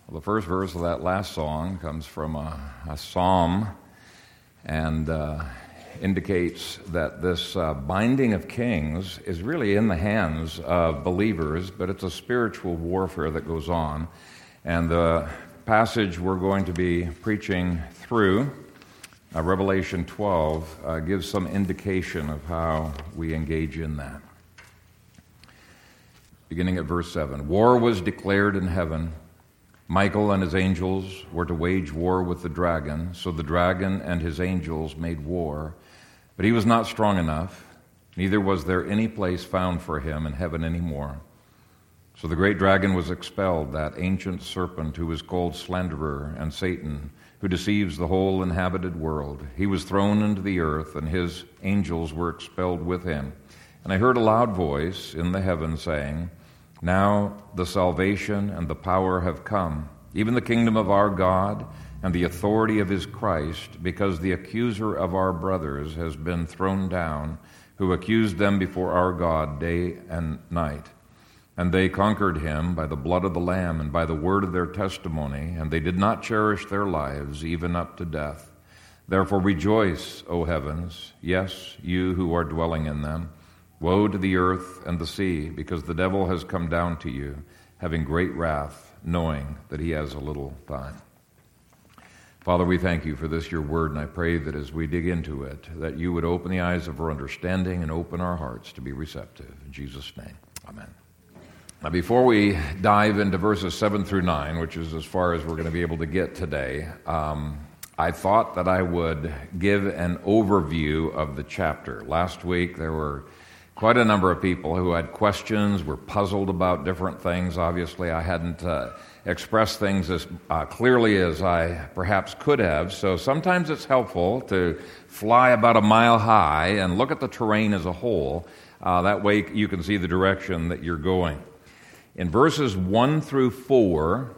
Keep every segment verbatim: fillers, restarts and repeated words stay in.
Well, the first verse of that last song comes from a, a psalm and uh, indicates that this uh, binding of kings is really in the hands of believers, but it's a spiritual warfare that goes on. And the passage we're going to be preaching through, uh, Revelation twelve, uh, gives some indication of how we engage in that. Beginning at verse seven, war was declared in heaven. Michael and his angels were to wage war with the dragon, so the dragon and his angels made war. But he was not strong enough, neither was there any place found for him in heaven anymore. So the great dragon was expelled, that ancient serpent who is called Slanderer and Satan, who deceives the whole inhabited world. He was thrown into the earth, and his angels were expelled with him. And I heard a loud voice in the heavens saying, "Now the salvation and the power have come, even the kingdom of our God and the authority of his Christ, because the accuser of our brothers has been thrown down, who accused them before our God day and night. And they conquered him by the blood of the Lamb and by the word of their testimony, and they did not cherish their lives even up to death. Therefore rejoice, O heavens, yes, you who are dwelling in them. Woe to the earth and the sea, because the devil has come down to you, having great wrath, knowing that he has a little time." Father, we thank you for this, your word, and I pray that as we dig into it, that you would open the eyes of our understanding and open our hearts to be receptive. In Jesus' name, amen. Now, before we dive into verses seven through nine, which is as far as we're going to be able to get today, um, I thought that I would give an overview of the chapter. Last week, there were quite a number of people who had questions, were puzzled about different things. Obviously, I hadn't uh, expressed things as uh, clearly as I perhaps could have, so sometimes it's helpful to fly about a mile high and look at the terrain as a whole. Uh, that way you can see the direction that you're going. In verses one through four,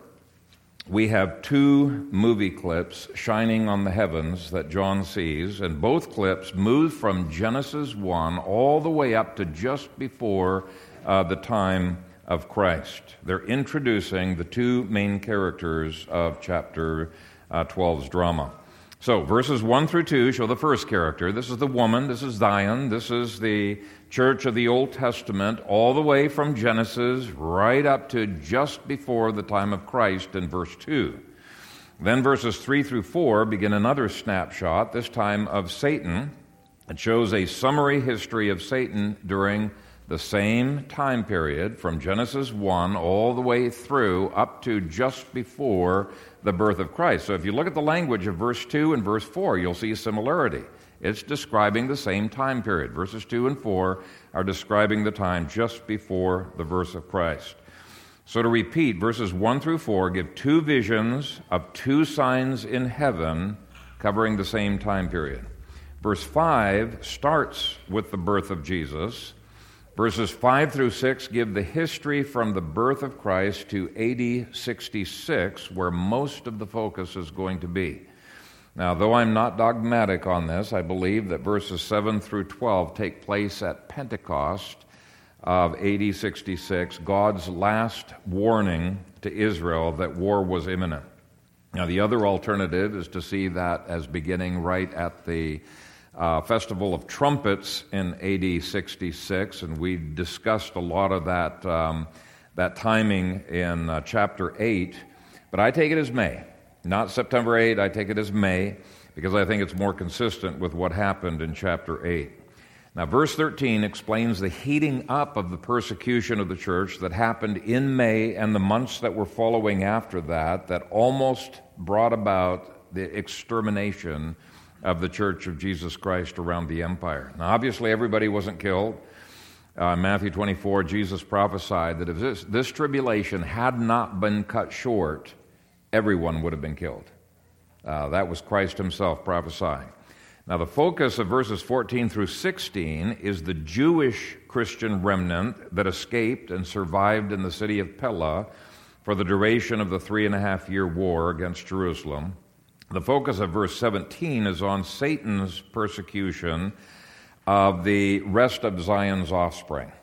we have two movie clips shining on the heavens that John sees, and both clips move from Genesis one all the way up to just before uh, the time of Christ. They're introducing the two main characters of chapter uh, twelve's drama. So, verses one through two show the first character. This is the woman, this is Zion, this is the church of the Old Testament, all the way from Genesis right up to just before the time of Christ in verse two. Then verses three through four begin another snapshot, this time of Satan. It shows a summary history of Satan during the same time period, from Genesis one all the way through up to just before the birth of Christ. So if you look at the language of verse two and verse four, you'll see a similarity. It's describing the same time period. Verses two and four are describing the time just before the birth of Christ. So to repeat, verses one through four give two visions of two signs in heaven covering the same time period. Verse five starts with the birth of Jesus. Verses five through six give the history from the birth of Christ to A D sixty-six, where most of the focus is going to be. Now, though I'm not dogmatic on this, I believe that verses seven through twelve take place at Pentecost of A D sixty-six, God's last warning to Israel that war was imminent. Now, the other alternative is to see that as beginning right at the Uh, Festival of Trumpets in A D sixty-six, and we discussed a lot of that um, that timing in uh, chapter eight, but I take it as May. Not September eighth, I take it as May, because I think it's more consistent with what happened in chapter eight. Now, verse thirteen explains the heating up of the persecution of the church that happened in May and the months that were following after that, that almost brought about the extermination of the Church of Jesus Christ around the empire. Now, obviously, everybody wasn't killed. Uh, in Matthew twenty-four, Jesus prophesied that if this, this tribulation had not been cut short, everyone would have been killed. Uh, that was Christ himself prophesying. Now, the focus of verses fourteen through sixteen is the Jewish Christian remnant that escaped and survived in the city of Pella for the duration of the three and a half year war against Jerusalem. The focus of verse seventeen is on Satan's persecution of the rest of Zion's offspring.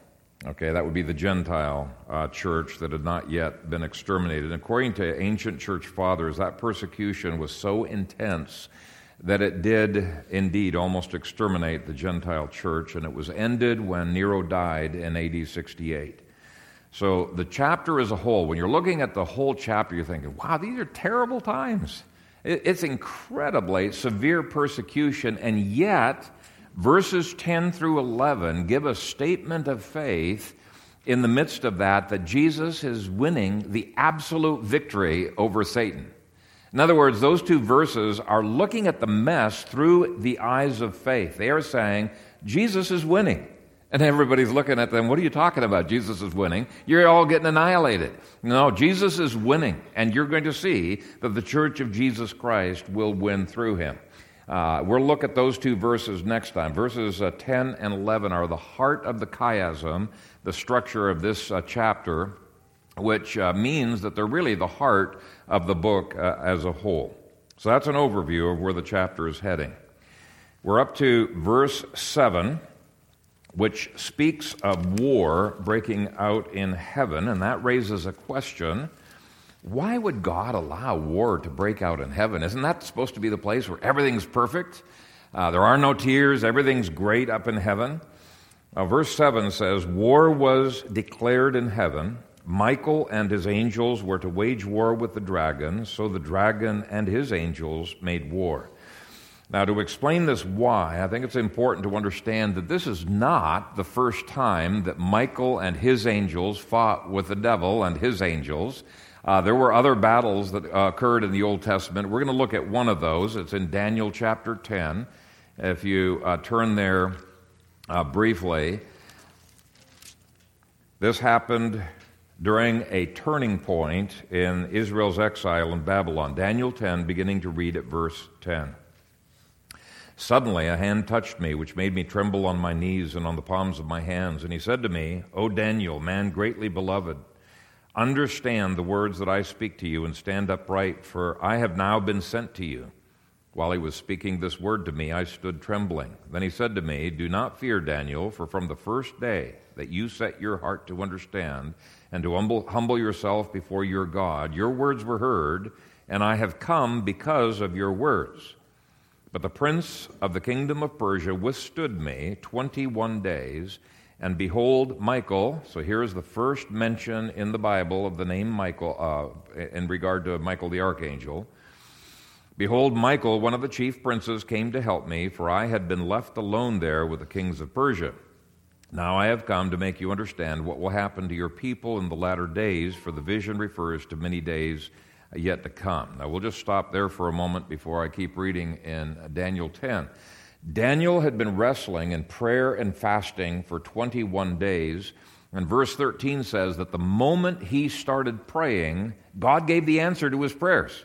Okay, that would be the Gentile uh, church that had not yet been exterminated. According to ancient church fathers, that persecution was so intense that it did indeed almost exterminate the Gentile church, and it was ended when Nero died in A D sixty-eight. So the chapter as a whole, when you're looking at the whole chapter, you're thinking, wow, these are terrible times. It's incredibly severe persecution, and yet verses ten through eleven give a statement of faith in the midst of that, that Jesus is winning the absolute victory over Satan. In other words, those two verses are looking at the mess through the eyes of faith. They are saying, Jesus is winning. And everybody's looking at them, what are you talking about? Jesus is winning. You're all getting annihilated. No, Jesus is winning, and you're going to see that the church of Jesus Christ will win through him. Uh, we'll look at those two verses next time. Verses uh, ten and eleven are the heart of the chiasm, the structure of this uh, chapter, which uh, means that they're really the heart of the book uh, as a whole. So that's an overview of where the chapter is heading. We're up to verse seven, which speaks of war breaking out in heaven, and that raises a question. Why would God allow war to break out in heaven? Isn't that supposed to be the place where everything's perfect? Uh, there are no tears, everything's great up in heaven. Uh, verse seven says, war was declared in heaven. Michael and his angels were to wage war with the dragon, so the dragon and his angels made war. Now, to explain this why, I think it's important to understand that this is not the first time that Michael and his angels fought with the devil and his angels. Uh, there were other battles that uh, occurred in the Old Testament. We're going to look at one of those. It's in Daniel chapter ten. If you uh, turn there uh, briefly, this happened during a turning point in Israel's exile in Babylon. Daniel ten, beginning to read at verse ten. Suddenly a hand touched me, which made me tremble on my knees and on the palms of my hands. And he said to me, O Daniel, man greatly beloved, understand the words that I speak to you and stand upright, for I have now been sent to you. While he was speaking this word to me, I stood trembling. Then he said to me, do not fear, Daniel, for from the first day that you set your heart to understand and to humble, humble yourself before your God, your words were heard, and I have come because of your words. But the prince of the kingdom of Persia withstood me twenty-one days, and behold, Michael, so here is the first mention in the Bible of the name Michael, uh, in regard to Michael the archangel. Behold, Michael, one of the chief princes, came to help me, for I had been left alone there with the kings of Persia. Now I have come to make you understand what will happen to your people in the latter days, for the vision refers to many days yet to come. Now we'll just stop there for a moment before I keep reading in Daniel ten. Daniel had been wrestling in prayer and fasting for twenty-one days, and verse thirteen says that the moment he started praying, God gave the answer to his prayers.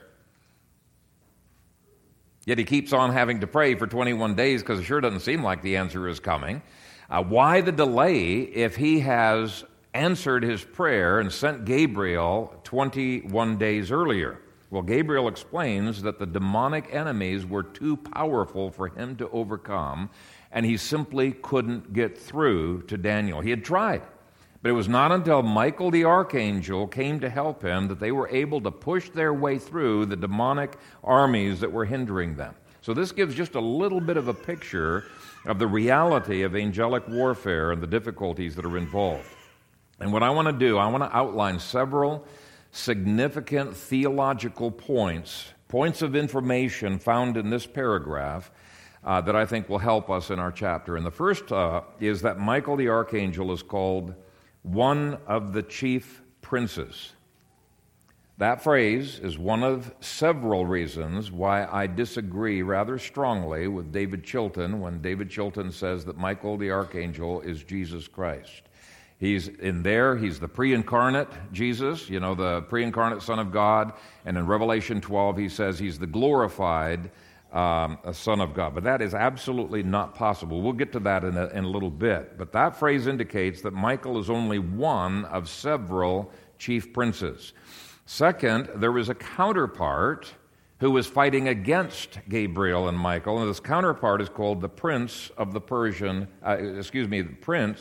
Yet he keeps on having to pray for twenty-one days because it sure doesn't seem like the answer is coming. Uh, why the delay if he has answered his prayer and sent Gabriel twenty-one days earlier? Well, Gabriel explains that the demonic enemies were too powerful for him to overcome, and he simply couldn't get through to Daniel. He had tried, but it was not until Michael the archangel came to help him that they were able to push their way through the demonic armies that were hindering them. So this gives just a little bit of a picture of the reality of angelic warfare and the difficulties that are involved. And what I want to do, I want to outline several significant theological points, points of information found in this paragraph uh, that I think will help us in our chapter. And the first uh, is that Michael the archangel is called one of the chief princes. That phrase is one of several reasons why I disagree rather strongly with David Chilton when David Chilton says that Michael the archangel is Jesus Christ. He's in there, he's the pre-incarnate Jesus, you know, the pre-incarnate Son of God. And in Revelation twelve, he says he's the glorified um, Son of God. But that is absolutely not possible. We'll get to that in a, in a little bit. But that phrase indicates that Michael is only one of several chief princes. Second, there was a counterpart who was fighting against Gabriel and Michael. And this counterpart is called the Prince of the Persian, uh, excuse me, the Prince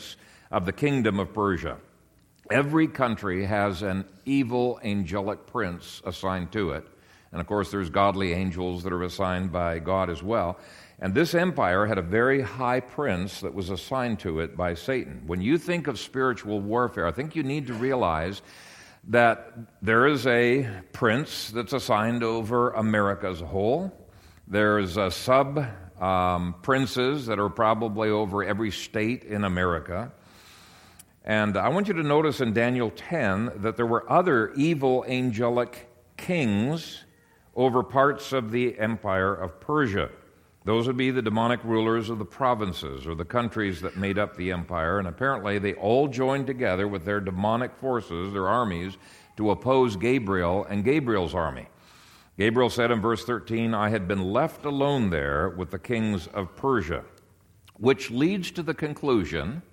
of the kingdom of Persia. Every country has an evil angelic prince assigned to it. And of course, there's godly angels that are assigned by God as well. And this empire had a very high prince that was assigned to it by Satan. When you think of spiritual warfare, I think you need to realize that there is a prince that's assigned over America as a whole. There's a sub um, princes that are probably over every state in America. And I want you to notice in Daniel ten that there were other evil angelic kings over parts of the empire of Persia. Those would be the demonic rulers of the provinces or the countries that made up the empire, and apparently they all joined together with their demonic forces, their armies, to oppose Gabriel and Gabriel's army. Gabriel said in verse thirteen, I had been left alone there with the kings of Persia, which leads to the conclusion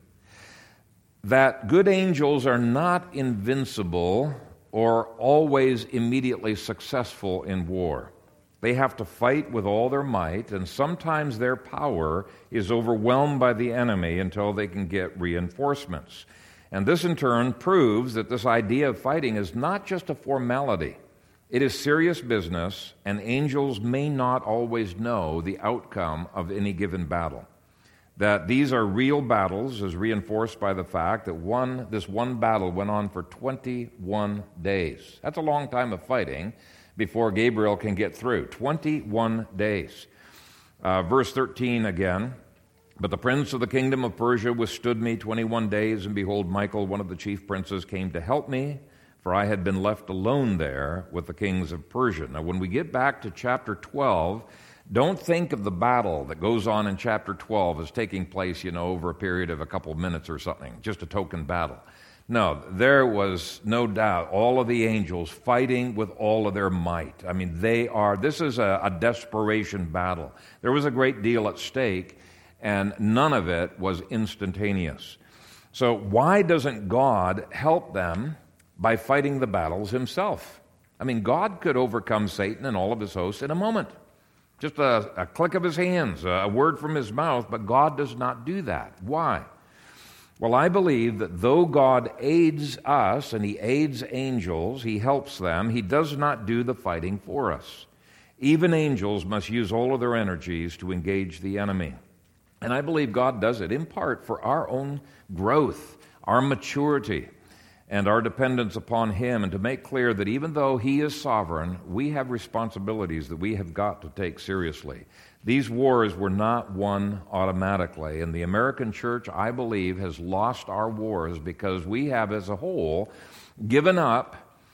that good angels are not invincible or always immediately successful in war. They have to fight with all their might, and sometimes their power is overwhelmed by the enemy until they can get reinforcements. And this in turn proves that this idea of fighting is not just a formality. It is serious business, and angels may not always know the outcome of any given battle. That these are real battles is reinforced by the fact that one this one battle went on for twenty-one days. That's a long time of fighting before Gabriel can get through. twenty-one days. Uh, verse thirteen again. But the prince of the kingdom of Persia withstood me twenty-one days, and behold, Michael, one of the chief princes, came to help me, for I had been left alone there with the kings of Persia. Now, when we get back to chapter twelve, don't think of the battle that goes on in chapter twelve as taking place, you know, over a period of a couple of minutes or something, just a token battle. No, there was no doubt all of the angels fighting with all of their might. I mean, they are, this is a, a desperation battle. There was a great deal at stake, and none of it was instantaneous. So why doesn't God help them by fighting the battles himself? I mean, God could overcome Satan and all of his hosts in a moment. Just a, a click of his hands, a word from his mouth, but God does not do that. Why? Well, I believe that though God aids us and he aids angels, he helps them, he does not do the fighting for us. Even angels must use all of their energies to engage the enemy. And I believe God does it in part for our own growth, our maturity, and our dependence upon him, and to make clear that even though he is sovereign, we have responsibilities that we have got to take seriously. These wars were not won automatically, and the American church, I believe, has lost our wars because we have, as a whole, given up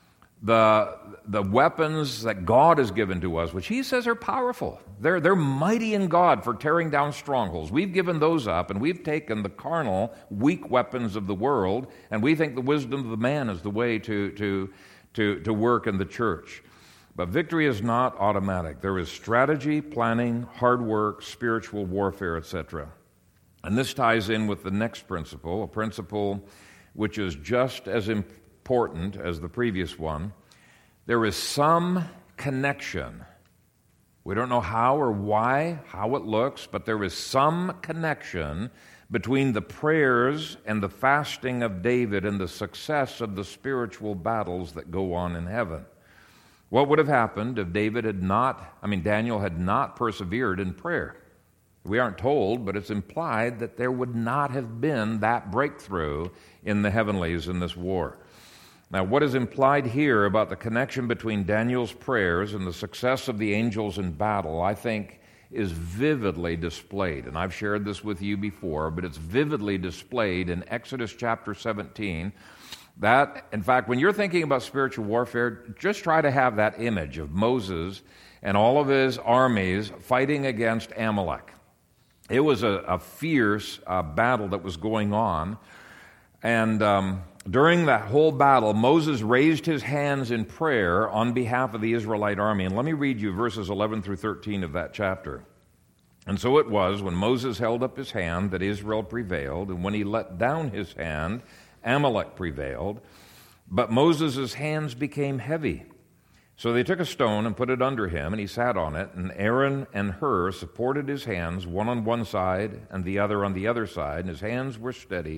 the, the weapons that God has given to us, which he says are powerful. They're, they're mighty in God for tearing down strongholds. We've given those up, and we've taken the carnal, weak weapons of the world, and we think the wisdom of the man is the way to, to, to, to work in the church. But victory is not automatic. There is strategy, planning, hard work, spiritual warfare, et cetera. And this ties in with the next principle, a principle which is just as important as the previous one. There is some connection. We don't know how or why, how it looks, but there is some connection between the prayers and the fasting of David and the success of the spiritual battles that go on in heaven. What would have happened if David had not, I mean, Daniel had not persevered in prayer? We aren't told, but it's implied that there would not have been that breakthrough in the heavenlies in this war. Now, what is implied here about the connection between Daniel's prayers and the success of the angels in battle, I think, is vividly displayed. And I've shared this with you before, but it's vividly displayed in Exodus chapter seventeen. That, in fact, when you're thinking about spiritual warfare, just try to have that image of Moses and all of his armies fighting against Amalek. It was a, a fierce uh, battle that was going on. And um, during that whole battle, Moses raised his hands in prayer on behalf of the Israelite army. And let me read you verses eleven through thirteen of that chapter. And so it was, when Moses held up his hand, that Israel prevailed, and when he let down his hand, Amalek prevailed. But Moses' hands became heavy. So they took a stone and put it under him, and he sat on it, and Aaron and Hur supported his hands, one on one side and the other on the other side, and his hands were steady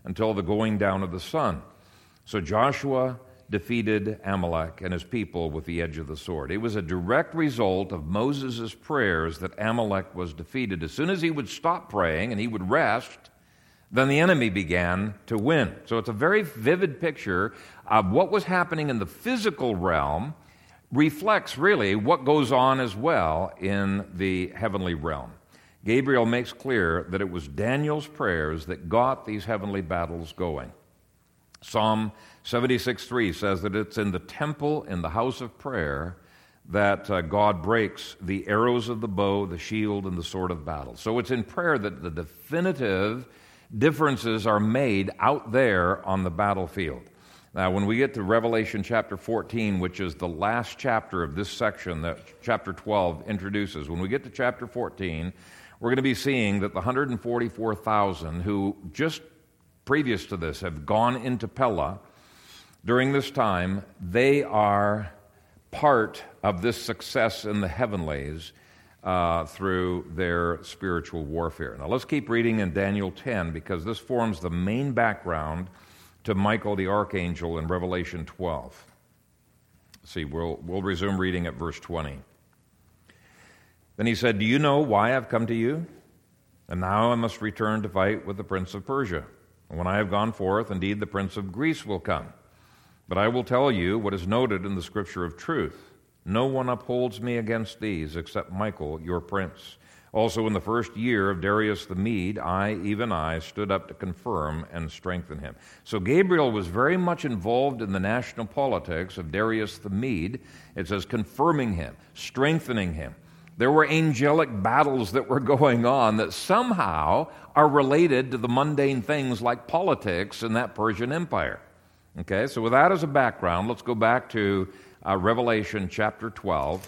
until the going down of the sun. So Joshua defeated Amalek and his people with the edge of the sword. It was a direct result of Moses' prayers that Amalek was defeated. As soon as he would stop praying and he would rest, then the enemy began to win. So it's a very vivid picture of what was happening in the physical realm, reflects really what goes on as well in the heavenly realm. Gabriel makes clear that it was Daniel's prayers that got these heavenly battles going. Psalm seventy-six three says that it's in the temple, in the house of prayer, that uh, God breaks the arrows of the bow, the shield, and the sword of battle. So it's in prayer that the definitive differences are made out there on the battlefield. Now, when we get to Revelation chapter fourteen, which is the last chapter of this section that chapter twelve introduces, when we get to chapter fourteen, we're going to be seeing that the one hundred forty-four thousand who just previous to this have gone into Pella during this time, they are part of this success in the heavenlies uh, through their spiritual warfare. Now let's keep reading in Daniel ten, because this forms the main background to Michael the archangel in Revelation twelve. See, we'll, we'll resume reading at verse twenty. Then he said, "Do you know why I've come to you? And now I must return to fight with the prince of Persia. And when I have gone forth, indeed the prince of Greece will come. But I will tell you what is noted in the scripture of truth. No one upholds me against these except Michael, your prince. Also in the first year of Darius the Mede, I, even I, stood up to confirm and strengthen him." So Gabriel was very much involved in the national politics of Darius the Mede. It says confirming him, strengthening him. There were angelic battles that were going on that somehow are related to the mundane things like politics in that Persian Empire. Okay, so with that as a background, let's go back to uh, Revelation chapter twelve.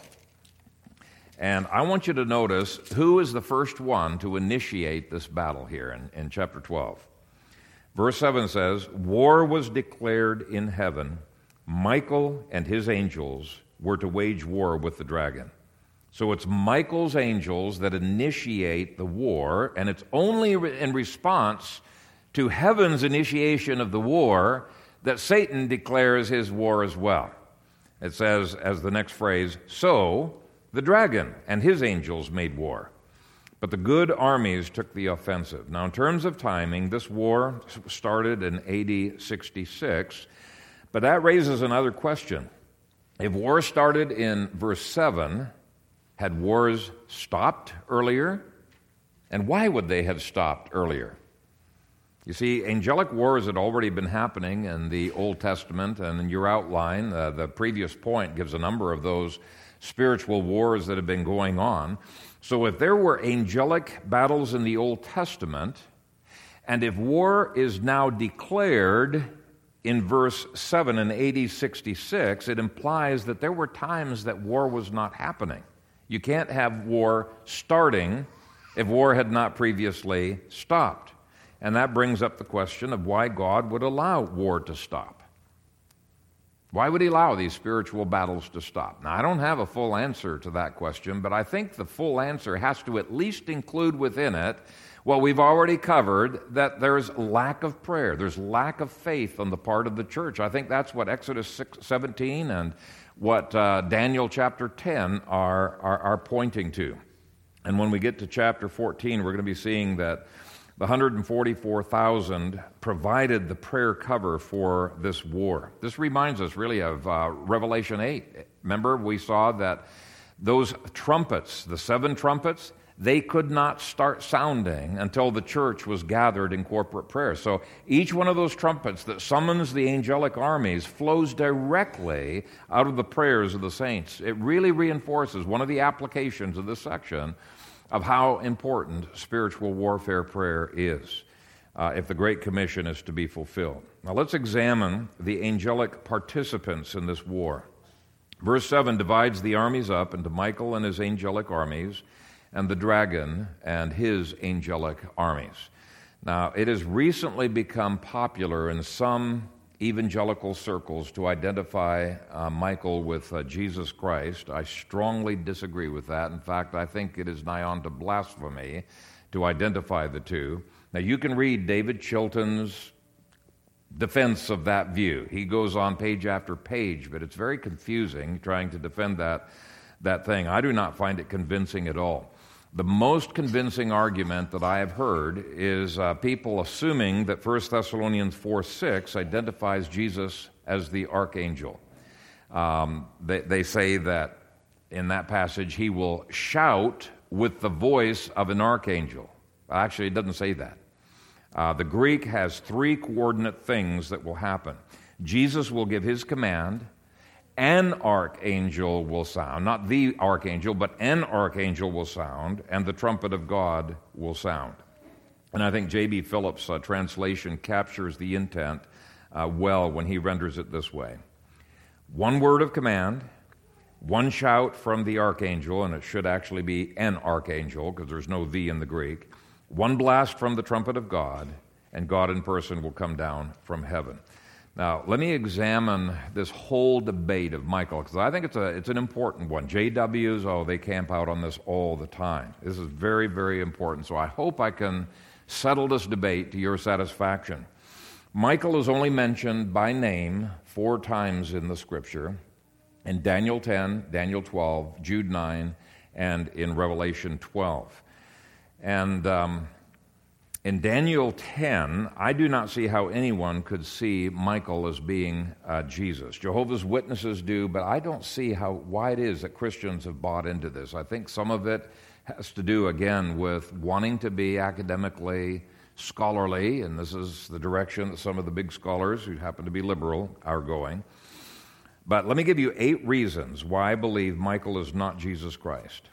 And I want you to notice who is the first one to initiate this battle here in, in chapter twelve. Verse seven says, "War was declared in heaven. Michael and his angels were to wage war with the dragon." So it's Michael's angels that initiate the war, and it's only in response to heaven's initiation of the war that Satan declares his war as well. It says, as the next phrase, "So the dragon and his angels made war, but the good armies took the offensive." Now, in terms of timing, this war started in A D sixty-six, but that raises another question. If war started in verse seven, had wars stopped earlier? And why would they have stopped earlier? You see, angelic wars had already been happening in the Old Testament, and in your outline, uh, the previous point gives a number of those spiritual wars that have been going on. So if there were angelic battles in the Old Testament, and if war is now declared in verse seven in A D sixty-six, it implies that there were times that war was not happening. You can't have war starting if war had not previously stopped. And that brings up the question of why God would allow war to stop. Why would he allow these spiritual battles to stop? Now, I don't have a full answer to that question, but I think the full answer has to at least include within it what we've already covered, that there's lack of prayer, there's lack of faith on the part of the church. I think that's what Exodus six, seventeen and what uh, Daniel chapter ten are, are, are pointing to. And when we get to chapter fourteen, we're going to be seeing that the one hundred forty-four thousand provided the prayer cover for this war. This reminds us really of uh, Revelation eight. Remember, we saw that those trumpets, the seven trumpets, they could not start sounding until the church was gathered in corporate prayer. So each one of those trumpets that summons the angelic armies flows directly out of the prayers of the saints. It really reinforces one of the applications of this section of how important spiritual warfare prayer is uh, if the Great Commission is to be fulfilled. Now let's examine the angelic participants in this war. Verse seven divides the armies up into Michael and his angelic armies, and the dragon and his angelic armies. Now, it has recently become popular in some evangelical circles to identify uh, Michael with uh, Jesus Christ. I strongly disagree with that. In fact, I think it is nigh on to blasphemy to identify the two. Now, you can read David Chilton's defense of that view. He goes on page after page, but it's very confusing trying to defend that, that thing. I do not find it convincing at all. The most convincing argument that I have heard is uh, people assuming that First Thessalonians four six identifies Jesus as the archangel. Um, they, they say that in that passage he will shout with the voice of an archangel. Actually, it doesn't say that. Uh, the Greek has three coordinate things that will happen. Jesus will give his command. An archangel will sound, not the archangel, but an archangel will sound, and the trumpet of God will sound. And I think J B Phillips' uh, translation captures the intent uh, well when he renders it this way. One word of command, one shout from the archangel, and it should actually be an archangel because there's no the in the Greek, one blast from the trumpet of God, and God in person will come down from heaven. Now, let me examine this whole debate of Michael, because I think it's a it's an important one. J Ws, oh, they camp out on this all the time. This is very, very important. So I hope I can settle this debate to your satisfaction. Michael is only mentioned by name four times in the Scripture, in Daniel ten, Daniel twelve, Jude nine, and in Revelation twelve. And um, in Daniel ten, I do not see how anyone could see Michael as being uh, Jesus. Jehovah's Witnesses do, but I don't see how why it is that Christians have bought into this. I think some of it has to do, again, with wanting to be academically scholarly, and this is the direction that some of the big scholars who happen to be liberal are going. But let me give you eight reasons why I believe Michael is not Jesus Christ.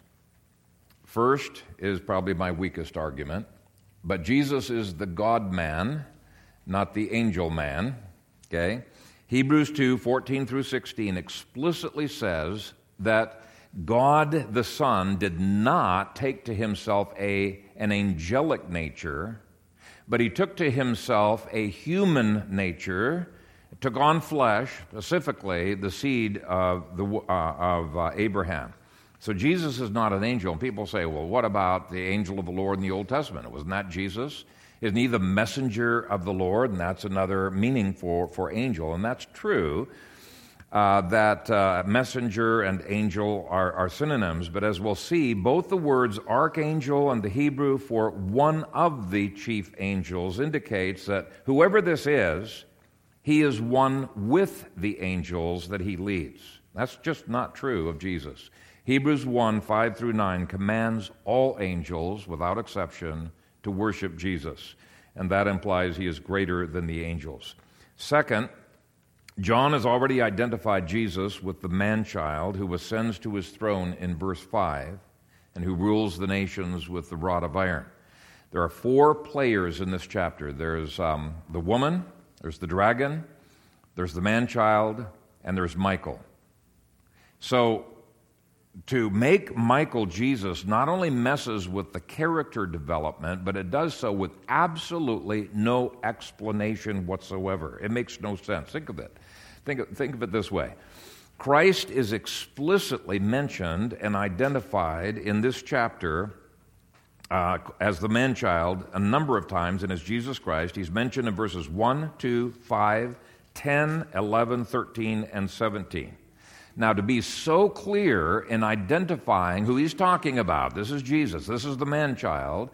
First is probably my weakest argument. But Jesus is the God-man, not the angel-man, okay? Hebrews two, fourteen through sixteen explicitly says that God the Son did not take to himself a, an angelic nature, but he took to himself a human nature, took on flesh, specifically the seed of, the, uh, of uh, Abraham. So Jesus is not an angel. And people say, well, what about the angel of the Lord in the Old Testament? Wasn't that Jesus? Isn't he the messenger of the Lord? And that's another meaning for, for angel. And that's true, uh, that uh, messenger and angel are, are synonyms. But as we'll see, both the words archangel and the Hebrew for one of the chief angels indicates that whoever this is, he is one with the angels that he leads. That's just not true of Jesus. Hebrews one, five through nine commands all angels, without exception, to worship Jesus. And that implies he is greater than the angels. Second, John has already identified Jesus with the man-child who ascends to his throne in verse five and who rules the nations with the rod of iron. There are four players in this chapter. There's um, the woman, there's the dragon, there's the man-child, and there's Michael. So, to make Michael Jesus not only messes with the character development, but it does so with absolutely no explanation whatsoever. It makes no sense. Think of it. Think of, think of it this way. Christ is explicitly mentioned and identified in this chapter uh, as the man-child a number of times, and as Jesus Christ. He's mentioned in verses one, two, five, ten, eleven, thirteen, and seventeen. Now, to be so clear in identifying who he's talking about, this is Jesus, this is the man-child,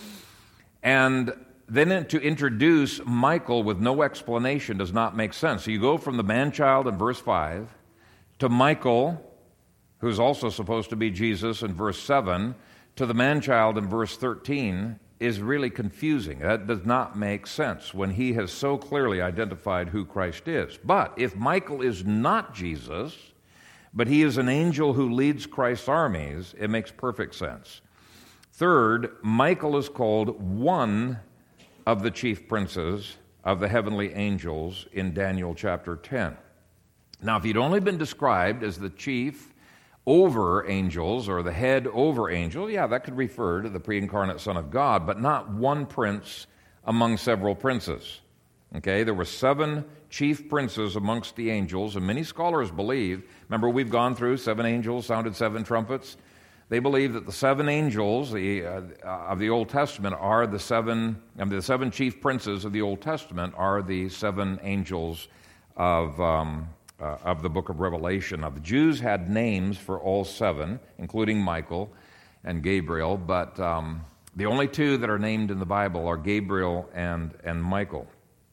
and then to introduce Michael with no explanation does not make sense. So you go from the man-child in verse five to Michael, who's also supposed to be Jesus in verse seven, to the man-child in verse thirteen, is really confusing. That does not make sense when he has so clearly identified who Christ is. But if Michael is not Jesus, but he is an angel who leads Christ's armies, it makes perfect sense. Third, Michael is called one of the chief princes of the heavenly angels in Daniel chapter ten. Now, if he'd only been described as the chief over angels or the head over angel, yeah, that could refer to the pre-incarnate Son of God, but not one prince among several princes. Okay, there were seven chief princes amongst the angels, and many scholars believe, remember we've gone through seven angels, sounded seven trumpets. They believe that the seven angels the, uh, of the Old Testament are the seven, I mean, the seven chief princes of the Old Testament are the seven angels of um, uh, of the book of Revelation. Now, the Jews had names for all seven, including Michael and Gabriel, but um, the only two that are named in the Bible are Gabriel and, and Michael.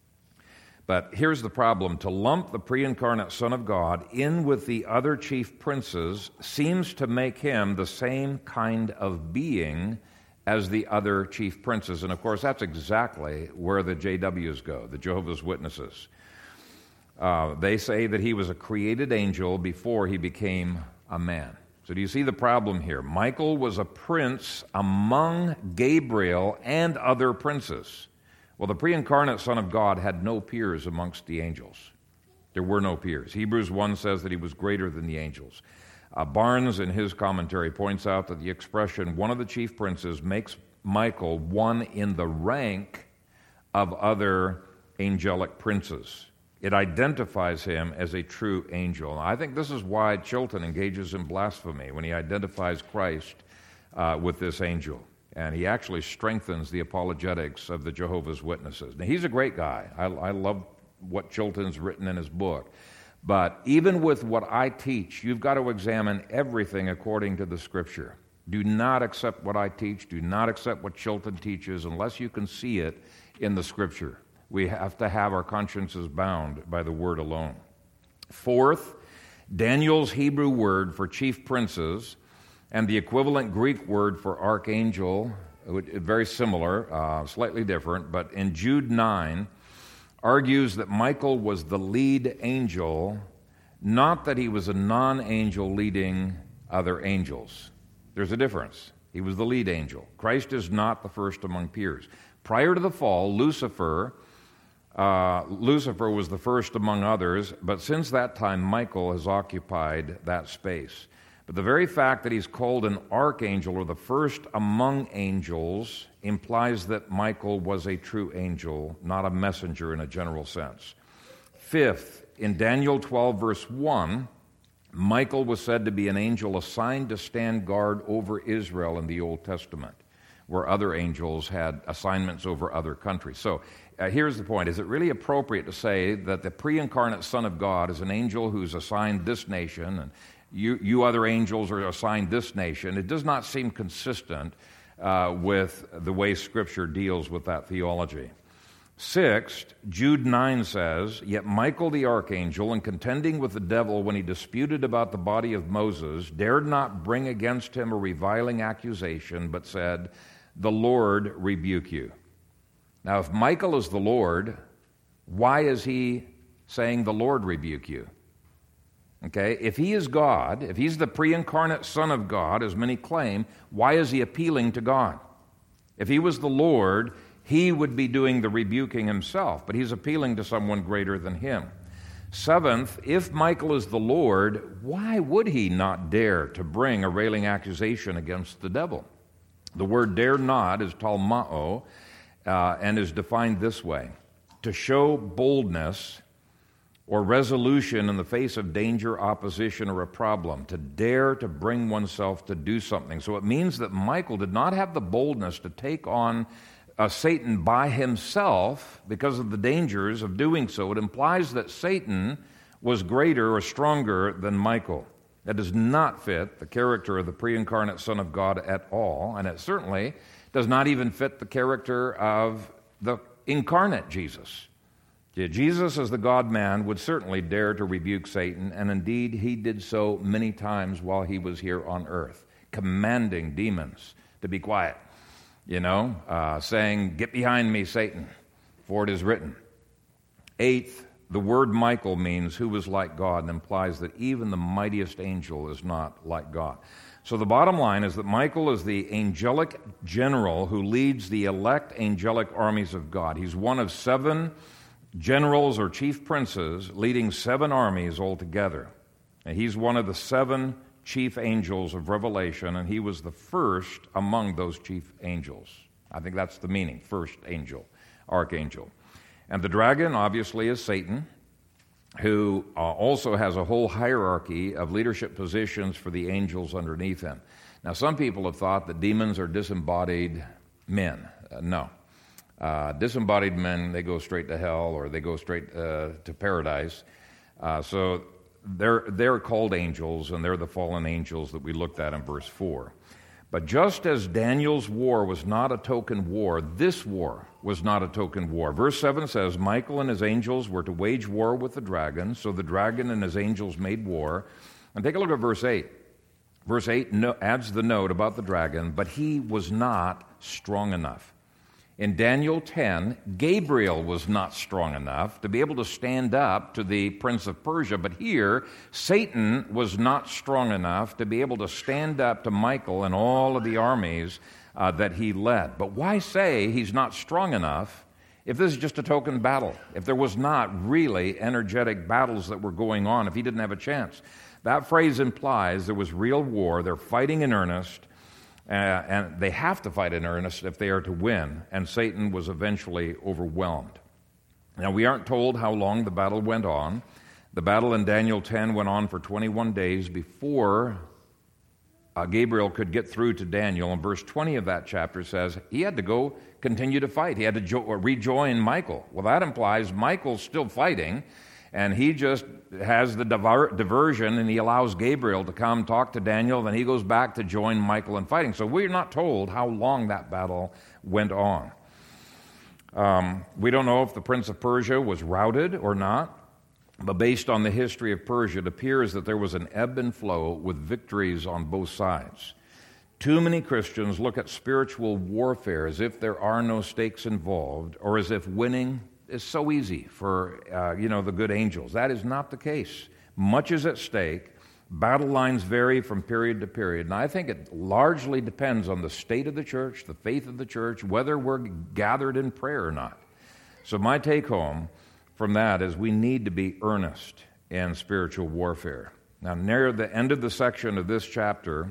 But here's the problem. To lump the pre-incarnate Son of God in with the other chief princes seems to make him the same kind of being as the other chief princes. And of course, that's exactly where the J Ws go, the Jehovah's Witnesses. Uh, they say that he was a created angel before he became a man. So do you see the problem here? Michael was a prince among Gabriel and other princes. Well, the pre-incarnate Son of God had no peers amongst the angels. There were no peers. Hebrews one says that he was greater than the angels. Uh, Barnes, in his commentary, points out that the expression, one of the chief princes, makes Michael one in the rank of other angelic princes. It identifies him as a true angel. I think this is why Chilton engages in blasphemy when he identifies Christ uh, with this angel. And he actually strengthens the apologetics of the Jehovah's Witnesses. Now, he's a great guy. I, I love what Chilton's written in his book. But even with what I teach, you've got to examine everything according to the Scripture. Do not accept what I teach. Do not accept what Chilton teaches unless you can see it in the Scripture. We have to have our consciences bound by the Word alone. Fourth, Daniel's Hebrew word for chief princes and the equivalent Greek word for archangel, very similar, uh, slightly different, but in Jude nine, argues that Michael was the lead angel, not that he was a non-angel leading other angels. There's a difference. He was the lead angel. Christ is not the first among peers. Prior to the fall, Lucifer, uh, Lucifer was the first among others, but since that time, Michael has occupied that space. But the very fact that he's called an archangel, or the first among angels, implies that Michael was a true angel, not a messenger in a general sense. Fifth, in Daniel twelve, verse one, Michael was said to be an angel assigned to stand guard over Israel in the Old Testament, where other angels had assignments over other countries. So uh, here's the point. Is it really appropriate to say that the pre-incarnate Son of God is an angel who's assigned this nation, and You, you other angels are assigned this nation? It does not seem consistent uh, with the way Scripture deals with that theology. Sixth, Jude nine says, "Yet Michael the archangel, in contending with the devil when he disputed about the body of Moses, dared not bring against him a reviling accusation, but said, 'The Lord rebuke you.'" Now, if Michael is the Lord, why is he saying, "The Lord rebuke you"? Okay, if he is God, if he's the pre-incarnate Son of God, as many claim, why is he appealing to God? If he was the Lord, he would be doing the rebuking himself, but he's appealing to someone greater than him. Seventh, if Michael is the Lord, why would he not dare to bring a railing accusation against the devil? The word dare not is talmao, uh, and is defined this way: to show boldness or resolution in the face of danger, opposition, or a problem, to dare to bring oneself to do something. So it means that Michael did not have the boldness to take on uh, Satan by himself because of the dangers of doing so. It implies that Satan was greater or stronger than Michael. That does not fit the character of the pre-incarnate Son of God at all, and it certainly does not even fit the character of the incarnate Jesus. Yeah, Jesus, as the God-man, would certainly dare to rebuke Satan, and indeed he did so many times while he was here on earth, commanding demons to be quiet, you know, uh, saying, "Get behind me, Satan, for it is written." Eighth, the word Michael means who is like God, and implies that even the mightiest angel is not like God. So the bottom line is that Michael is the angelic general who leads the elect angelic armies of God. He's one of seven generals or chief princes leading seven armies altogether. And he's one of the seven chief angels of Revelation, and he was the first among those chief angels. I think that's the meaning, first angel, archangel. And the dragon, obviously, is Satan. who uh, also has a whole hierarchy of leadership positions for the angels underneath him. Now, some people have thought that demons are disembodied men. Uh, no. Uh, disembodied men, they go straight to hell or they go straight uh, to paradise. Uh, so they're, they're called angels, and they're the fallen angels that we looked at in verse four. But just as Daniel's war was not a token war, this war was not a token war. Verse seven says, Michael and his angels were to wage war with the dragon, so the dragon and his angels made war. And take a look at verse eight. Verse eight no, adds the note about the dragon, but he was not strong enough. In Daniel ten, Gabriel was not strong enough to be able to stand up to the prince of Persia, but here, Satan was not strong enough to be able to stand up to Michael and all of the armies uh, that he led. But why say he's not strong enough if this is just a token battle, if there was not really energetic battles that were going on, if he didn't have a chance? That phrase implies there was real war, they're fighting in earnest, uh, and they have to fight in earnest if they are to win, and Satan was eventually overwhelmed. Now, we aren't told how long the battle went on. The battle in Daniel ten went on for twenty-one days before uh, Gabriel could get through to Daniel, and verse twenty of that chapter says he had to go continue to fight. He had to jo- rejoin Michael. Well, that implies Michael's still fighting, and he just has the diver- diversion, and he allows Gabriel to come talk to Daniel, then he goes back to join Michael in fighting. So we're not told how long that battle went on. Um, we don't know if the prince of Persia was routed or not, but based on the history of Persia, it appears that there was an ebb and flow with victories on both sides. Too many Christians look at spiritual warfare as if there are no stakes involved, or as if winning is so easy for, uh, you know, the good angels. That is not the case. Much is at stake. Battle lines vary from period to period. And I think it largely depends on the state of the church, the faith of the church, whether we're gathered in prayer or not. So my take home from that is we need to be earnest in spiritual warfare. Now, near the end of the section of this chapter,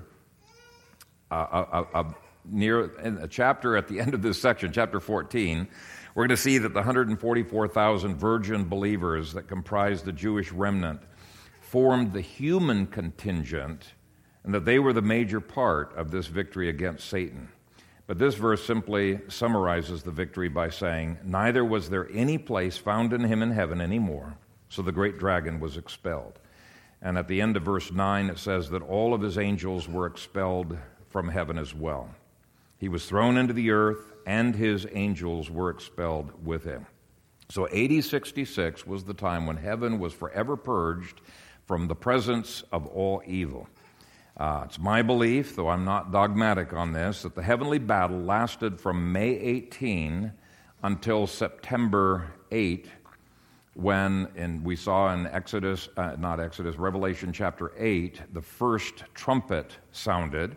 uh, uh, uh, near a chapter at the end of this section, chapter fourteen, we're going to see that the one hundred forty-four thousand virgin believers that comprised the Jewish remnant formed the human contingent, and that they were the major part of this victory against Satan. But this verse simply summarizes the victory by saying, neither was there any place found in him in heaven anymore, so the great dragon was expelled. And at the end of verse nine, it says that all of his angels were expelled from heaven as well. He was thrown into the earth, and his angels were expelled with him. So A D sixty-six was the time when heaven was forever purged from the presence of all evil. Uh, it's my belief, though I'm not dogmatic on this, that the heavenly battle lasted from May eighteenth until September eighth, when, and we saw in Exodus, uh, not Exodus, Revelation chapter eight, the first trumpet sounded.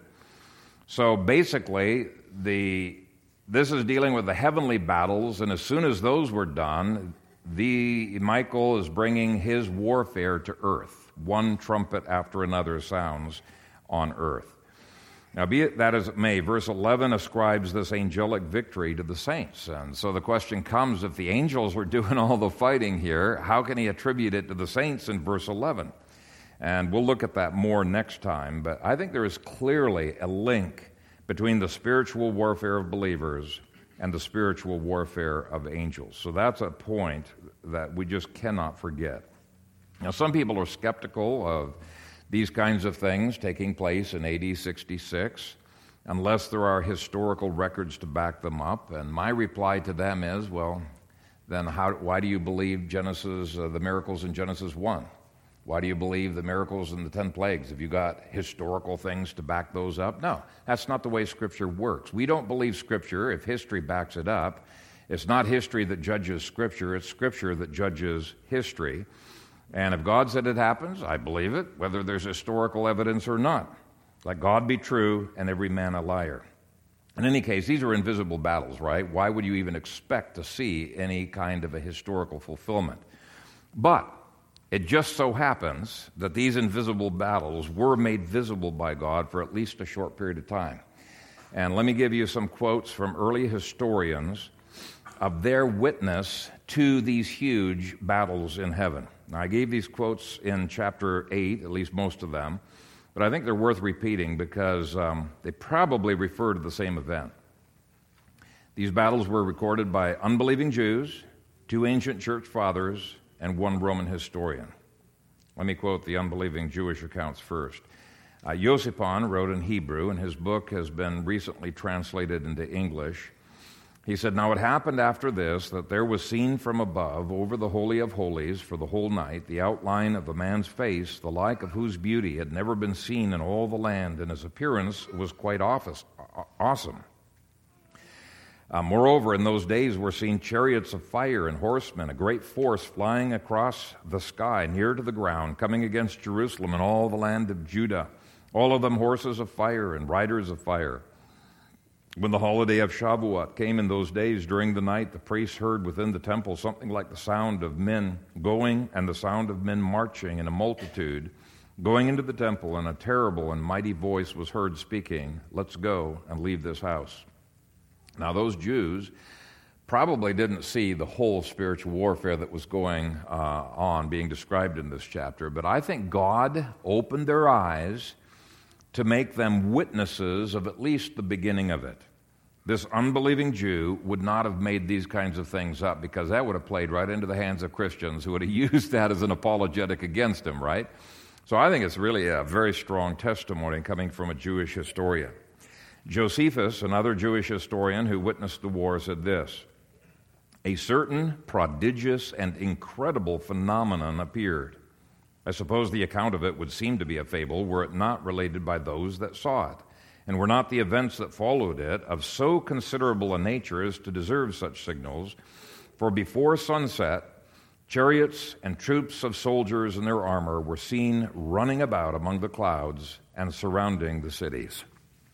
So basically, the this is dealing with the heavenly battles, and as soon as those were done, the Michael is bringing his warfare to earth. One trumpet after another sounds on earth. Now, be it that as it may, verse eleven ascribes this angelic victory to the saints. And so the question comes, if the angels were doing all the fighting here, how can he attribute it to the saints in verse eleven? And we'll look at that more next time, but I think there is clearly a link between the spiritual warfare of believers and the spiritual warfare of angels. So that's a point that we just cannot forget. Now, some people are skeptical of these kinds of things taking place in A D sixty-six, unless there are historical records to back them up. And my reply to them is, well, then how, why do you believe Genesis, uh, the miracles in Genesis one? Why do you believe the miracles in the ten plagues? Have you got historical things to back those up? No, that's not the way Scripture works. We don't believe Scripture if history backs it up. It's not history that judges Scripture, it's Scripture that judges history. And if God said it happens, I believe it, whether there's historical evidence or not. Let God be true and every man a liar. In any case, these are invisible battles, right? Why would you even expect to see any kind of a historical fulfillment? But it just so happens that these invisible battles were made visible by God for at least a short period of time. And let me give you some quotes from early historians of their witness to these huge battles in heaven. Now, I gave these quotes in chapter eight, at least most of them, but I think they're worth repeating because um, they probably refer to the same event. These battles were recorded by unbelieving Jews, two ancient church fathers, and one Roman historian. Let me quote the unbelieving Jewish accounts first. Uh, Yosipon wrote in Hebrew, and his book has been recently translated into English. He said, "Now it happened after this that there was seen from above over the Holy of Holies for the whole night the outline of a man's face, the like of whose beauty had never been seen in all the land, and his appearance was quite office, awesome. Uh, moreover, in those days were seen chariots of fire and horsemen, a great force flying across the sky near to the ground, coming against Jerusalem and all the land of Judah, all of them horses of fire and riders of fire. When the holiday of Shavuot came in those days, during the night, the priests heard within the temple something like the sound of men going and the sound of men marching in a multitude, going into the temple, and a terrible and mighty voice was heard speaking, 'Let's go and leave this house.'" Now, those Jews probably didn't see the whole spiritual warfare that was going uh, on, being described in this chapter, but I think God opened their eyes to make them witnesses of at least the beginning of it. This unbelieving Jew would not have made these kinds of things up, because that would have played right into the hands of Christians who would have used that as an apologetic against him, right? So I think it's really a very strong testimony coming from a Jewish historian. Josephus, another Jewish historian who witnessed the war, said this: "A certain prodigious and incredible phenomenon appeared. I suppose the account of it would seem to be a fable were it not related by those that saw it, and were not the events that followed it of so considerable a nature as to deserve such signals. For before sunset, chariots and troops of soldiers in their armor were seen running about among the clouds and surrounding the cities."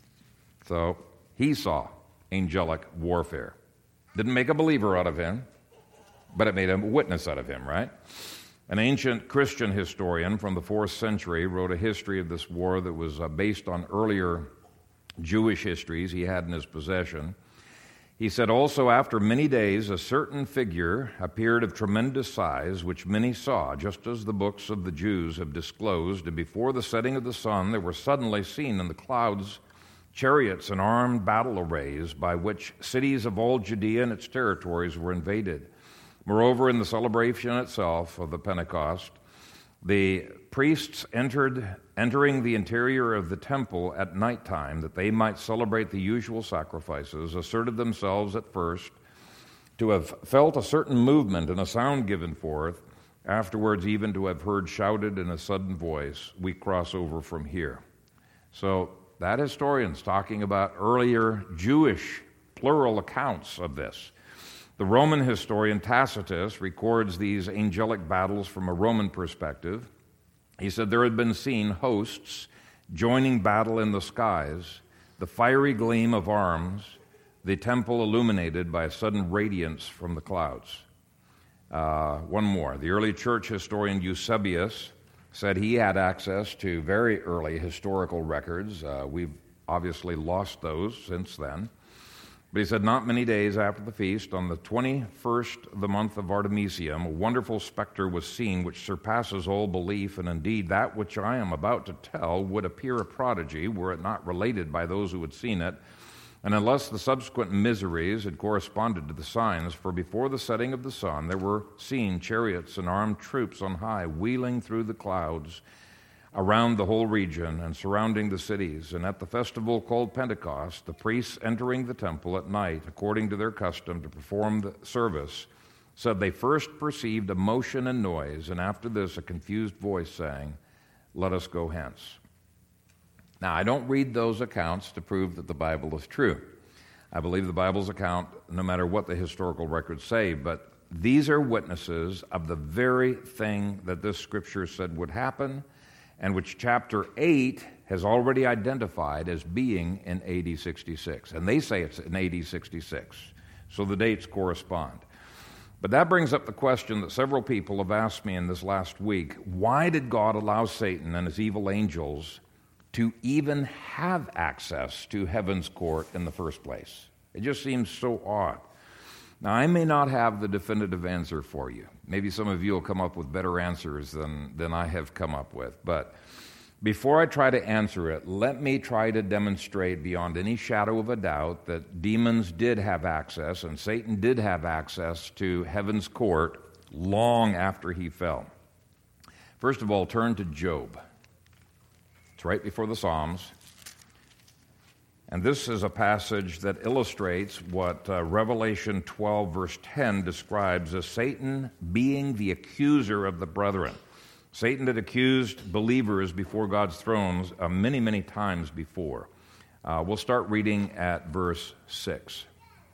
So he saw angelic warfare. Didn't make a believer out of him, but it made a witness out of him, right? An ancient Christian historian from the fourth century wrote a history of this war that was uh, based on earlier Jewish histories he had in his possession. He said, "Also after many days a certain figure appeared of tremendous size, which many saw, just as the books of the Jews have disclosed, and before the setting of the sun there were suddenly seen in the clouds chariots and armed battle arrays, by which cities of all Judea and its territories were invaded. Moreover, in the celebration itself of the Pentecost, the priests entered, entering the interior of the temple at nighttime, that they might celebrate the usual sacrifices, asserted themselves at first to have felt a certain movement and a sound given forth, afterwards even to have heard shouted in a sudden voice, 'We cross over from here.'" So that historian's talking about earlier Jewish plural accounts of this. The Roman historian Tacitus records these angelic battles from a Roman perspective. He said there had been seen hosts joining battle in the skies, the fiery gleam of arms, the temple illuminated by a sudden radiance from the clouds. Uh, one more. The early church historian Eusebius said he had access to very early historical records. Uh, we've obviously lost those since then. But he said, "Not many days after the feast, on the twenty-first of the month of Artemisium, a wonderful specter was seen which surpasses all belief, and indeed that which I am about to tell would appear a prodigy were it not related by those who had seen it, and unless the subsequent miseries had corresponded to the signs. For before the setting of the sun there were seen chariots and armed troops on high, wheeling through the clouds around the whole region and surrounding the cities. And at the festival called Pentecost, the priests entering the temple at night, according to their custom, to perform the service, said they first perceived a motion and noise, and after this a confused voice saying, 'Let us go hence.'" Now, I don't read those accounts to prove that the Bible is true. I believe the Bible's account, no matter what the historical records say, but these are witnesses of the very thing that this scripture said would happen, and which chapter eight has already identified as being in A D sixty-six. And they say it's in A D sixty-six, so the dates correspond. But that brings up the question that several people have asked me in this last week: why did God allow Satan and his evil angels to even have access to heaven's court in the first place? It just seems so odd. Now, I may not have the definitive answer for you. Maybe some of you will come up with better answers than, than I have come up with. But before I try to answer it, let me try to demonstrate beyond any shadow of a doubt that demons did have access and Satan did have access to heaven's court long after he fell. First of all, turn to Job. It's right before the Psalms. And this is a passage that illustrates what uh, Revelation twelve, verse ten describes as Satan being the accuser of the brethren. Satan had accused believers before God's thrones uh, many, many times before. Uh, we'll start reading at verse six.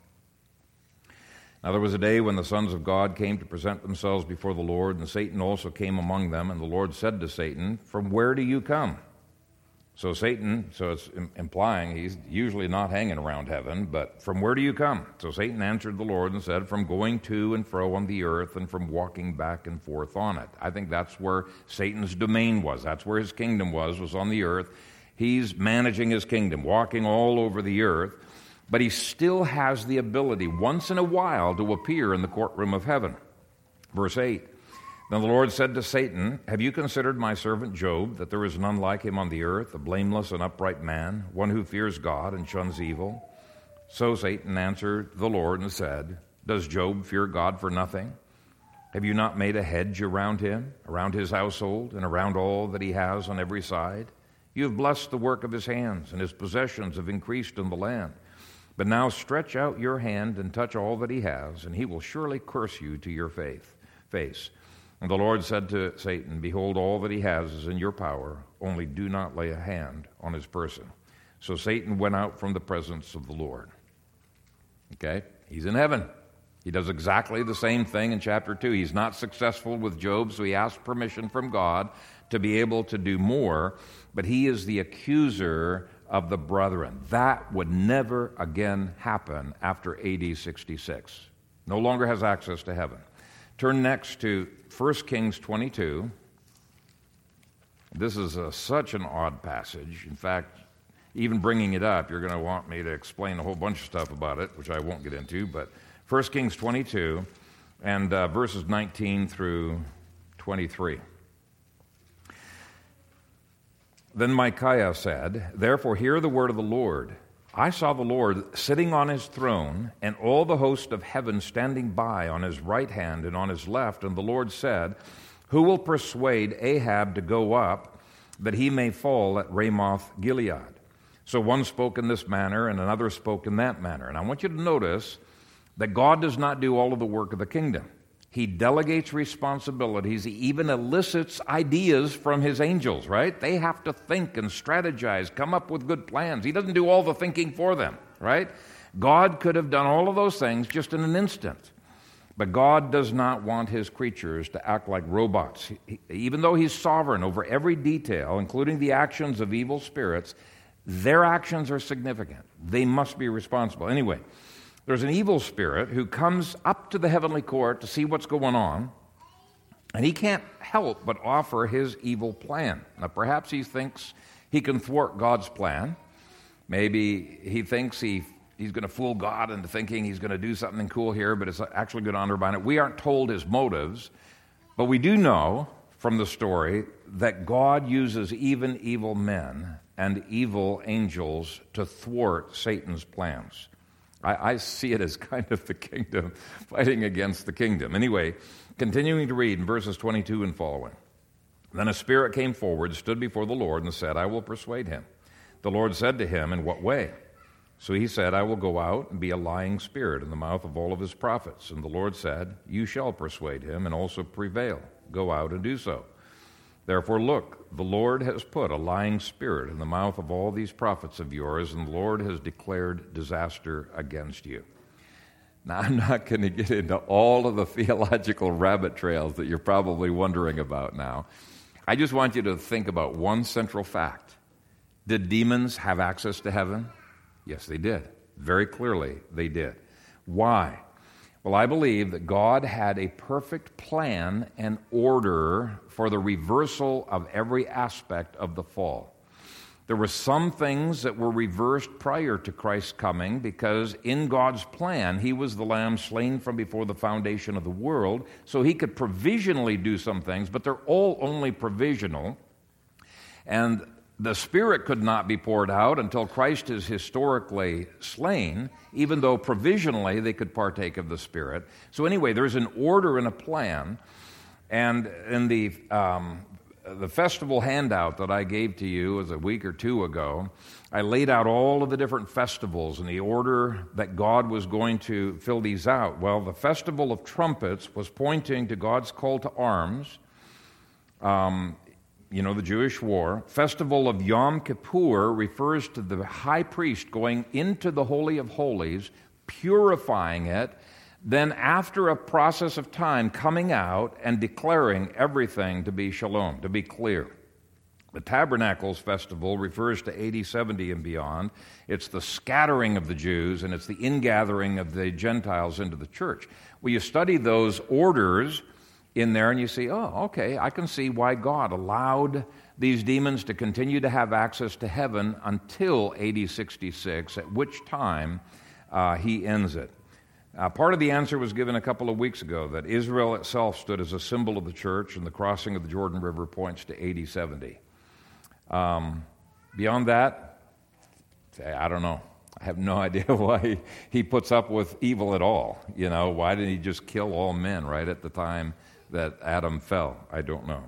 Now there was a day when the sons of God came to present themselves before the Lord, and Satan also came among them, and the Lord said to Satan, "From where do you come?" So Satan, so it's implying he's usually not hanging around heaven, but from where do you come? So Satan answered the Lord and said, from going to and fro on the earth and from walking back and forth on it. I think that's where Satan's domain was. That's where his kingdom was, was on the earth. He's managing his kingdom, walking all over the earth, but he still has the ability once in a while to appear in the courtroom of heaven. Verse eight. Then the Lord said to Satan, have you considered my servant Job, that there is none like him on the earth, a blameless and upright man, one who fears God and shuns evil? So Satan answered the Lord and said, does Job fear God for nothing? Have you not made a hedge around him, around his household, and around all that he has on every side? You have blessed the work of his hands, and his possessions have increased in the land. But now stretch out your hand and touch all that he has, and he will surely curse you to your faith, face. And the Lord said to Satan, behold, all that he has is in your power, only do not lay a hand on his person. So Satan went out from the presence of the Lord. Okay? He's in heaven. He does exactly the same thing in chapter two. He's not successful with Job, so he asked permission from God to be able to do more, but he is the accuser of the brethren. That would never again happen after A D sixty-six. No longer has access to heaven. Turn next to First Kings twenty-two. This is a, such an odd passage. In fact, even bringing it up, you're going to want me to explain a whole bunch of stuff about it, which I won't get into. But First Kings twenty-two and uh, verses nineteen through twenty-three. Then Micaiah said, therefore hear the word of the Lord. I saw the Lord sitting on his throne, and all the host of heaven standing by on his right hand and on his left. And the Lord said, who will persuade Ahab to go up, that he may fall at Ramoth Gilead? So one spoke in this manner, and another spoke in that manner. And I want you to notice that God does not do all of the work of the kingdom. He delegates responsibilities. He even elicits ideas from his angels, right? They have to think and strategize, come up with good plans. He doesn't do all the thinking for them, right? God could have done all of those things just in an instant. But God does not want his creatures to act like robots. He, even though he's sovereign over every detail, including the actions of evil spirits, their actions are significant. They must be responsible. Anyway, there's an evil spirit who comes up to the heavenly court to see what's going on, and he can't help but offer his evil plan. Now, perhaps he thinks he can thwart God's plan. Maybe he thinks he, he's going to fool God into thinking he's going to do something cool here, but it's actually going to undermine it. We aren't told his motives, but we do know from the story that God uses even evil men and evil angels to thwart Satan's plans. I, I see it as kind of the kingdom fighting against the kingdom. Anyway, continuing to read in verses twenty-two and following. Then a spirit came forward, stood before the Lord, and said, I will persuade him. The Lord said to him, in what way? So he said, I will go out and be a lying spirit in the mouth of all of his prophets. And the Lord said, you shall persuade him and also prevail. Go out and do so. Therefore, look, the Lord has put a lying spirit in the mouth of all these prophets of yours, and the Lord has declared disaster against you. Now, I'm not going to get into all of the theological rabbit trails that you're probably wondering about now. I just want you to think about one central fact. Did demons have access to heaven? Yes, they did. Very clearly, they did. Why? Well, I believe that God had a perfect plan and order for the reversal of every aspect of the fall. There were some things that were reversed prior to Christ's coming because in God's plan, he was the lamb slain from before the foundation of the world, so he could provisionally do some things, but they're all only provisional. And the Spirit could not be poured out until Christ is historically slain, even though provisionally they could partake of the Spirit. So anyway, there's an order and a plan. And in the um, the festival handout that I gave to you was a week or two ago, I laid out all of the different festivals and the order that God was going to fill these out. Well, the Festival of Trumpets was pointing to God's call to arms, um, you know, the Jewish war. Festival of Yom Kippur refers to the high priest going into the Holy of Holies, purifying it, then after a process of time coming out and declaring everything to be shalom, to be clear. The Tabernacles Festival refers to A D seventy and beyond. It's the scattering of the Jews, and it's the ingathering of the Gentiles into the church. Well, you study those orders in there, and you see, oh, okay, I can see why God allowed these demons to continue to have access to heaven until A D sixty-six, at which time uh, he ends it. Uh, part of the answer was given a couple of weeks ago, that Israel itself stood as a symbol of the church, and the crossing of the Jordan River points to A D seventy. Um, beyond that, I don't know. I have no idea why he puts up with evil at all. You know, why didn't he just kill all men right at the time that Adam fell? I don't know.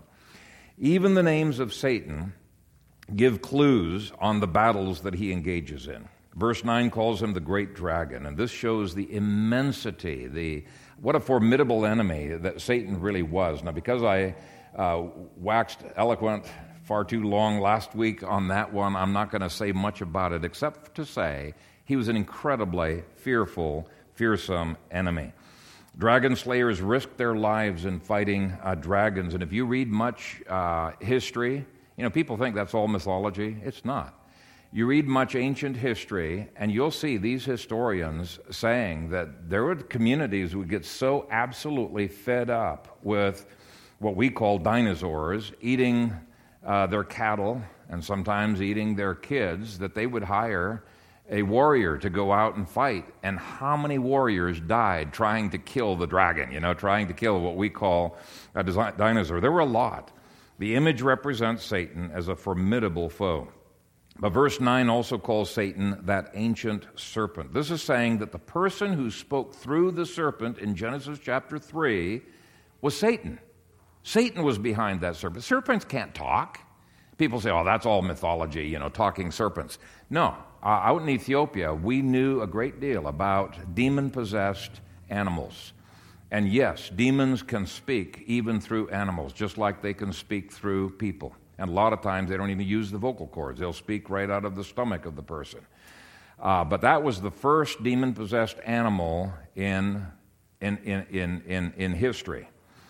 Even the names of Satan give clues on the battles that he engages in. Verse nine calls him the great dragon, and this shows the immensity, the what a formidable enemy that Satan really was. Now, because I uh, waxed eloquent far too long last week on that one, I'm not going to say much about it, except to say he was an incredibly fearful, fearsome enemy. Dragon slayers risked their lives in fighting uh, dragons, and if you read much uh, history, you know, people think that's all mythology. It's not. You read much ancient history, and you'll see these historians saying that there were communities who would get so absolutely fed up with what we call dinosaurs, eating uh, their cattle and sometimes eating their kids, that they would hire a warrior to go out and fight. And how many warriors died trying to kill the dragon, you know, trying to kill what we call a dinosaur? There were a lot. The image represents Satan as a formidable foe. But verse nine also calls Satan that ancient serpent. This is saying that the person who spoke through the serpent in Genesis chapter three was Satan. Satan was behind that serpent. Serpents can't talk. People say, oh, that's all mythology, you know, talking serpents. No, uh, out in Ethiopia, we knew a great deal about demon-possessed animals. And yes, demons can speak even through animals, just like they can speak through people. And a lot of times they don't even use the vocal cords. They'll speak right out of the stomach of the person. Uh, but that was the first demon-possessed animal in, in, in, in, in, in history.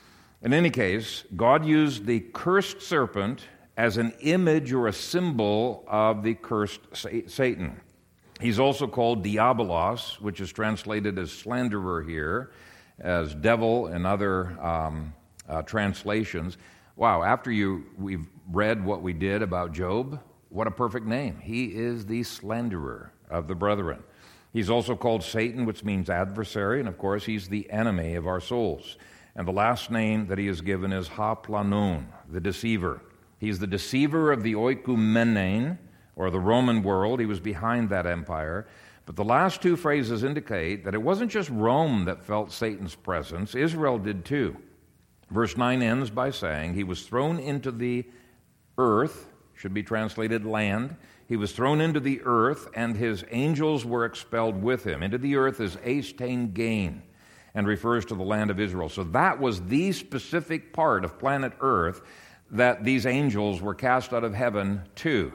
In any case, God used the cursed serpent as an image or a symbol of the cursed Satan. He's also called Diabolos, which is translated as slanderer here, as devil in other um, uh, translations. Wow, after you we've read what we did about Job, what a perfect name. He is the slanderer of the brethren. He's also called Satan, which means adversary, and of course he's the enemy of our souls. And the last name that he is given is Ha-Planon, the deceiver. He's the deceiver of the oikoumenen, or the Roman world. He was behind that empire. But the last two phrases indicate that it wasn't just Rome that felt Satan's presence. Israel did too. Verse nine ends by saying, he was thrown into the earth, should be translated land. He was thrown into the earth, and his angels were expelled with him. Into the earth is Eistain Gain, and refers to the land of Israel. So that was the specific part of planet Earth that these angels were cast out of heaven to.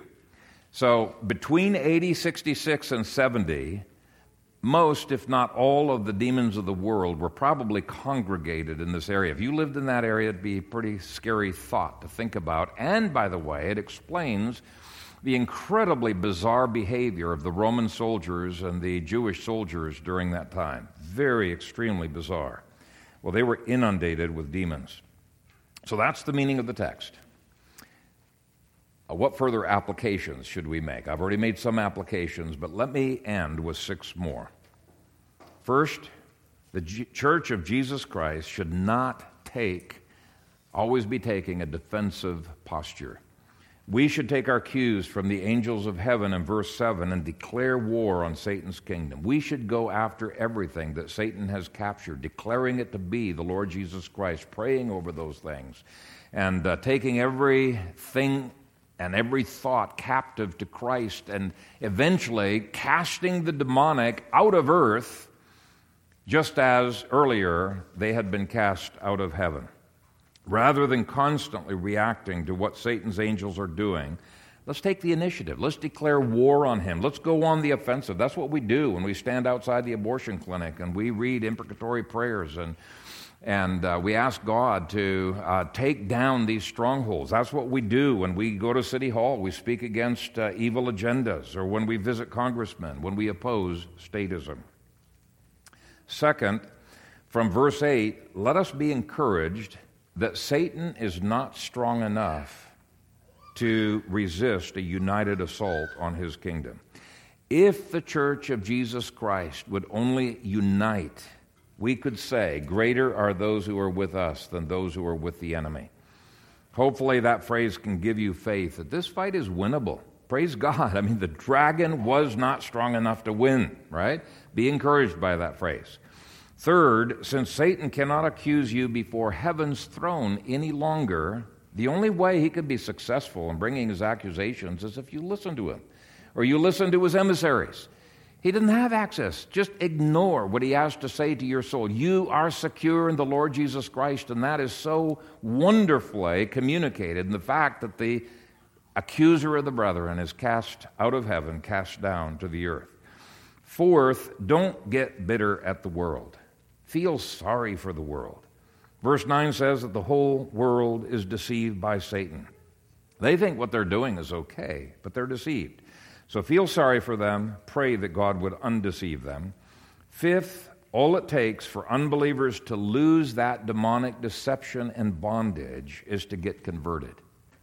So between A D sixty-six and seventy, most, if not all, of the demons of the world were probably congregated in this area. If you lived in that area, it'd be a pretty scary thought to think about. And, by the way, it explains the incredibly bizarre behavior of the Roman soldiers and the Jewish soldiers during that time. Very, extremely bizarre. Well, they were inundated with demons. So that's the meaning of the text. Uh, what further applications should we make? I've already made some applications, but let me end with six more. First, the G- Church of Jesus Christ should not take, always be taking a defensive posture. We should take our cues from the angels of heaven in verse seven and declare war on Satan's kingdom. We should go after everything that Satan has captured, declaring it to be the Lord Jesus Christ, praying over those things, and uh, taking everything and every thought captive to Christ, and eventually casting the demonic out of earth, just as earlier they had been cast out of heaven. Rather than constantly reacting to what Satan's angels are doing, let's take the initiative. Let's declare war on him. Let's go on the offensive. That's what we do when we stand outside the abortion clinic and we read imprecatory prayers and And uh, we ask God to uh, take down these strongholds. That's what we do when we go to City Hall. We speak against uh, evil agendas, or when we visit congressmen, when we oppose statism. Second, from verse eight, let us be encouraged that Satan is not strong enough to resist a united assault on his kingdom. If the Church of Jesus Christ would only unite, we could say, greater are those who are with us than those who are with the enemy. Hopefully that phrase can give you faith that this fight is winnable. Praise God. I mean, the dragon was not strong enough to win, right? Be encouraged by that phrase. Third, since Satan cannot accuse you before heaven's throne any longer, the only way he could be successful in bringing his accusations is if you listen to him, or you listen to his emissaries. He didn't have access. Just ignore what he has to say to your soul. You are secure in the Lord Jesus Christ, and that is so wonderfully communicated in the fact that the accuser of the brethren is cast out of heaven, cast down to the earth. Fourth, don't get bitter at the world. Feel sorry for the world. Verse nine says that the whole world is deceived by Satan. They think what they're doing is okay, but they're deceived. So feel sorry for them. Pray that God would undeceive them. Fifth, all it takes for unbelievers to lose that demonic deception and bondage is to get converted.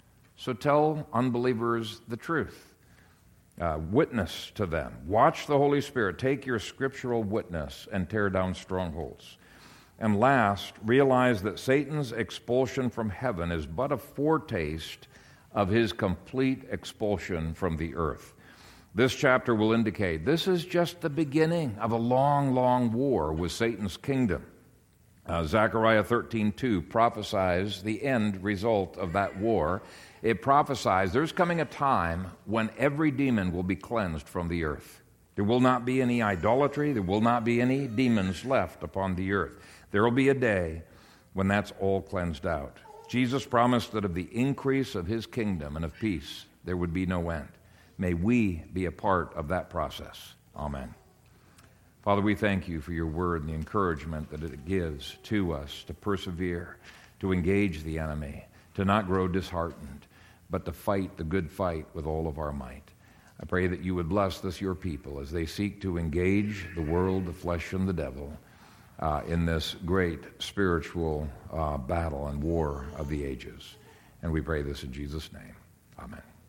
So tell unbelievers the truth. Uh, witness to them. Watch the Holy Spirit. Take your scriptural witness and tear down strongholds. And last, realize that Satan's expulsion from heaven is but a foretaste of his complete expulsion from the earth. This chapter will indicate this is just the beginning of a long, long war with Satan's kingdom. Uh, Zechariah thirteen two prophesies the end result of that war. It prophesies there's coming a time when every demon will be cleansed from the earth. There will not be any idolatry. There will not be any demons left upon the earth. There will be a day when that's all cleansed out. Jesus promised that of the increase of his kingdom and of peace, there would be no end. May we be a part of that process. Amen. Father, we thank you for your word and the encouragement that it gives to us to persevere, to engage the enemy, to not grow disheartened, but to fight the good fight with all of our might. I pray that you would bless this, your people, as they seek to engage the world, the flesh, and the devil uh, in this great spiritual uh, battle and war of the ages. And we pray this in Jesus' name. Amen.